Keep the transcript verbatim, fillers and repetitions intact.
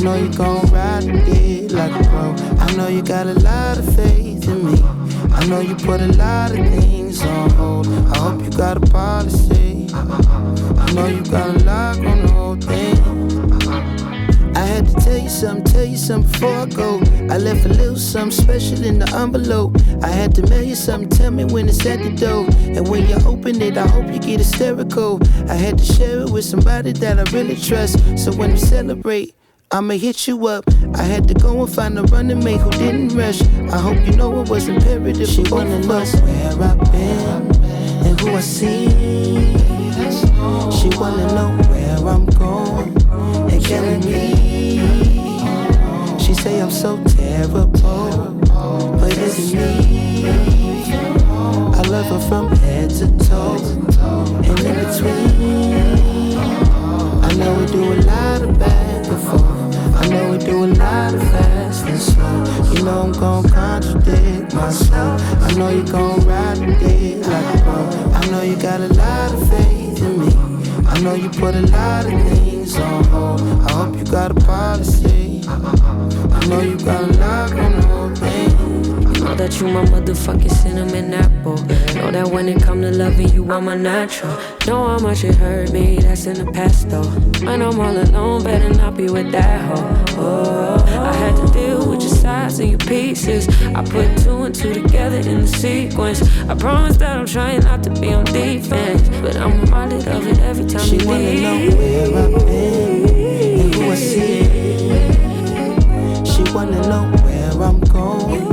know you gon' ride it like a pro. I know you got a lot of faith in me. I know you put a lot of things on hold. I hope you got a policy. I know you got a lock on the whole thing. I had to tell you something, tell you something before I go. I left a little something special in the envelope. I had to mail you something, tell me when it's at the door. And when you open it, I hope you get hysterical. I had to share it with somebody that I really trust. So when we celebrate, I'ma hit you up. I had to go and find a running mate who didn't rush. I hope you know it was imperative. She wanna know where I've been and who I see. She wanna know where I'm going and killing me. She say I'm so terrible, but is it me? I love her from head to toe and in between. I know we do a lot of back and forth. I know we do a lot of fast and slow. You know I'm gon' contradict myself. I know you gon' ride with it like a pro. I know you got a lot of faith in me. I know you put a lot of things on hold. I hope you got a policy. I know you got a lock on the whole thing. Know that you my motherfucking cinnamon apple. Know that when it come to loving you, I'm a natural. Know how much it hurt me, that's in the past though. When I'm all alone, better not be with that hoe. Oh, I had to deal with your sides and your pieces. I put two and two together in the sequence. I promise that I'm trying not to be on defense, but I'm reminded of it every time she you leave. She wanna know where I've been and who I see. She wanna know where I'm going